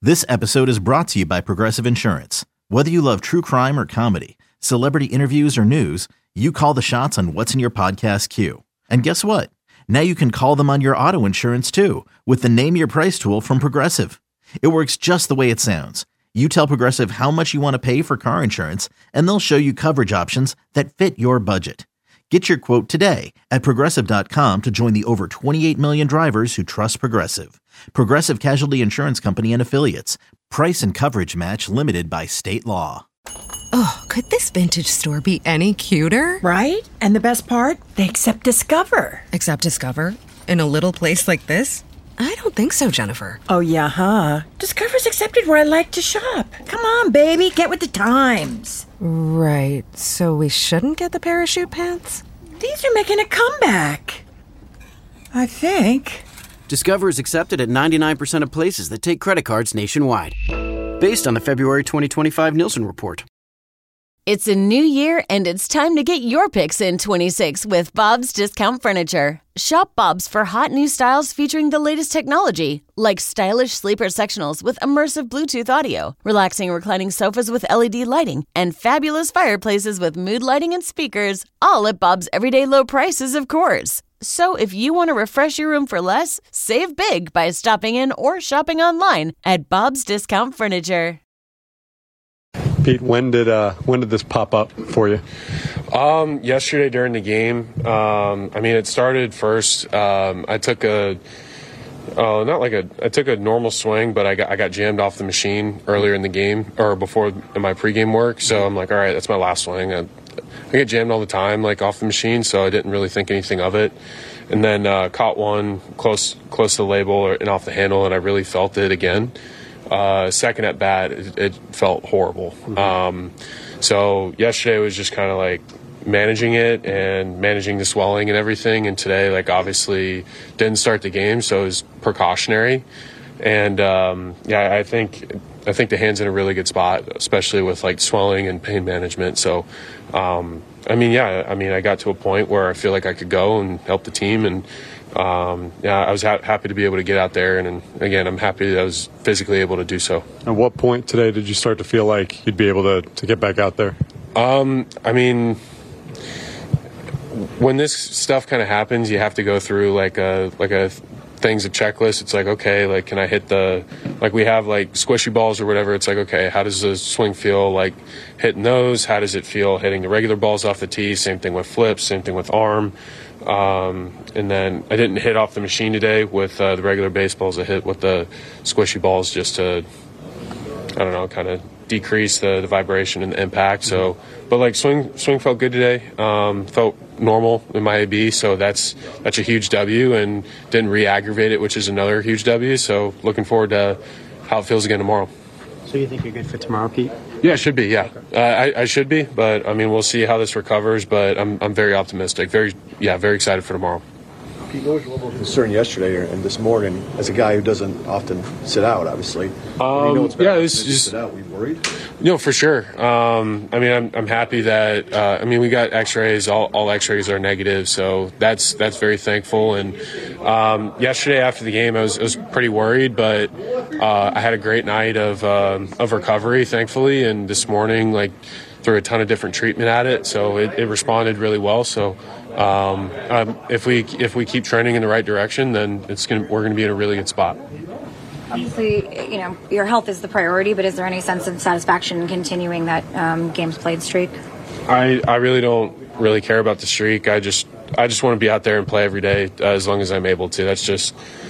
This episode is brought to you by Progressive Insurance. Whether you love true crime or comedy, celebrity interviews or news, you call the shots on what's in your podcast queue. And guess what? Now you can call them on your auto insurance too with the Name Your Price tool from Progressive. It works just the way it sounds. You tell Progressive how much you want to pay for car insurance, and they'll show you coverage options that fit your budget. Get your quote today at Progressive.com to join the over 28 million drivers who trust Progressive. Progressive Casualty Insurance Company and Affiliates. Price and coverage match limited by state law. Oh, could this vintage store be any cuter? Right? And the best part? They accept Discover. Accept Discover? In a little place like this? I don't think so, Jennifer. Oh, yeah, huh? Discover's accepted where I like to shop. Come on, baby, get with the times. Right, so we shouldn't get the parachute pants? These are making a comeback. I think. Discover is accepted at 99% of places that take credit cards nationwide. Based on the February 2025 Nielsen report. It's a new year, and it's time to get your picks in 26 with Bob's Discount Furniture. Shop Bob's for hot new styles featuring the latest technology, like stylish sleeper sectionals with immersive Bluetooth audio, relaxing reclining sofas with LED lighting, and fabulous fireplaces with mood lighting and speakers, all at Bob's everyday low prices, of course. So if you want to refresh your room for less, save big by stopping in or shopping online at Bob's Discount Furniture. Pete, when did this pop up for you? Yesterday during the game. It started first. I took a normal swing, but I got jammed off the machine earlier in the game or before in my pregame work. So I'm like, all right, that's my last swing. I get jammed all the time, like off the machine, so I didn't really think anything of it. And then caught one close to the label and off the handle, and I really felt it again. Second at bat, it felt horrible. So yesterday was just kind of like managing it and managing the swelling and everything. And today, like, obviously didn't start the game, so it was precautionary. And I think the hand's in a really good spot, especially with like swelling and pain management. So, I got to a point where I feel like I could go and help the team. And I was happy to be able to get out there, and again, I'm happy that I was physically able to do so. At what point today did you start to feel like you'd be able to get back out there? When this stuff kind of happens, you have to go through like a things, a checklist. It's like, okay, like, can I hit we have like squishy balls or whatever. It's like, okay, how does the swing feel like hitting those? How does it feel hitting the regular balls off the tee? Same thing with flips, same thing with arm. And then I didn't hit off the machine today with the regular baseballs. I hit with the squishy balls just to, kind of decrease the vibration and the impact. So, but like swing felt good today. Felt normal in my AB, so that's a huge W, and didn't re-aggravate it, which is another huge W. So looking forward to how it feels again tomorrow. So you think you're good for tomorrow, Pete? Yeah, it should be. Yeah, I should be, but we'll see how this recovers. But I'm very optimistic. Very excited for tomorrow. Pete, what was your level of concern yesterday and this morning as a guy who doesn't often sit out, obviously? Sit out. Were you worried? No, for sure. I'm happy that we got X-rays. All X-rays are negative, so that's very thankful. And yesterday after the game, I was pretty worried, but I had a great night of recovery, thankfully. And this morning, like, threw a ton of different treatment at it, so it responded really well. So if we keep trending in the right direction, then we're gonna be in a really good spot. Obviously, your health is the priority, but is there any sense of satisfaction in continuing that games played streak? I really don't really care about the streak. I just want to be out there and play every day as long as I'm able to. That's just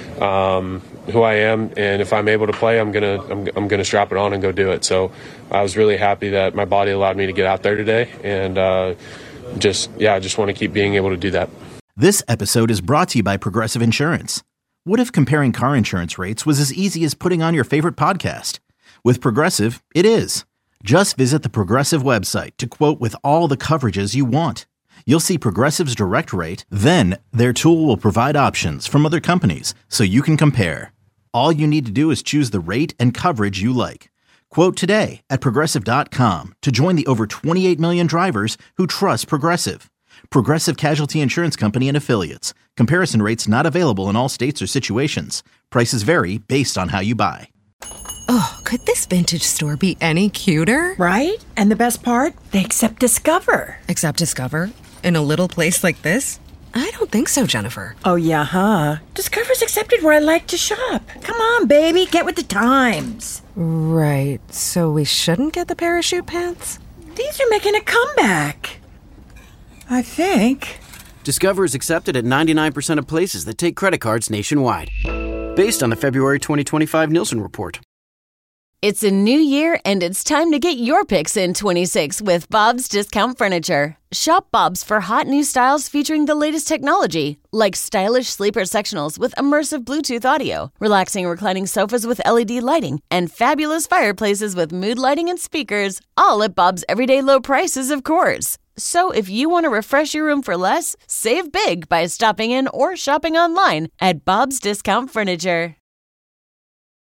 who I am, and if I'm able to play, I'm gonna strap it on and go do it. So I was really happy that my body allowed me to get out there today, and I just want to keep being able to do that. This episode is brought to you by Progressive Insurance. What if comparing car insurance rates was as easy as putting on your favorite podcast? With Progressive, it is. Just visit the Progressive website to quote with all the coverages you want. You'll see Progressive's direct rate, then their tool will provide options from other companies so you can compare. All you need to do is choose the rate and coverage you like. Quote today at Progressive.com to join the over 28 million drivers who trust Progressive. Progressive Casualty Insurance Company and Affiliates. Comparison rates not available in all states or situations. Prices vary based on how you buy. Oh, could this vintage store be any cuter? Right? And the best part? They accept Discover. Accept Discover? In a little place like this? I don't think so, Jennifer. Oh, yeah, huh? Discover's accepted where I like to shop. Come on, baby, get with the times. Right, so we shouldn't get the parachute pants? These are making a comeback. I think. Discover is accepted at 99% of places that take credit cards nationwide. Based on the February 2025 Nielsen report. It's a new year, and it's time to get your picks in 26 with Bob's Discount Furniture. Shop Bob's for hot new styles featuring the latest technology, like stylish sleeper sectionals with immersive Bluetooth audio, relaxing reclining sofas with LED lighting, and fabulous fireplaces with mood lighting and speakers, all at Bob's everyday low prices, of course. So if you want to refresh your room for less, save big by stopping in or shopping online at Bob's Discount Furniture.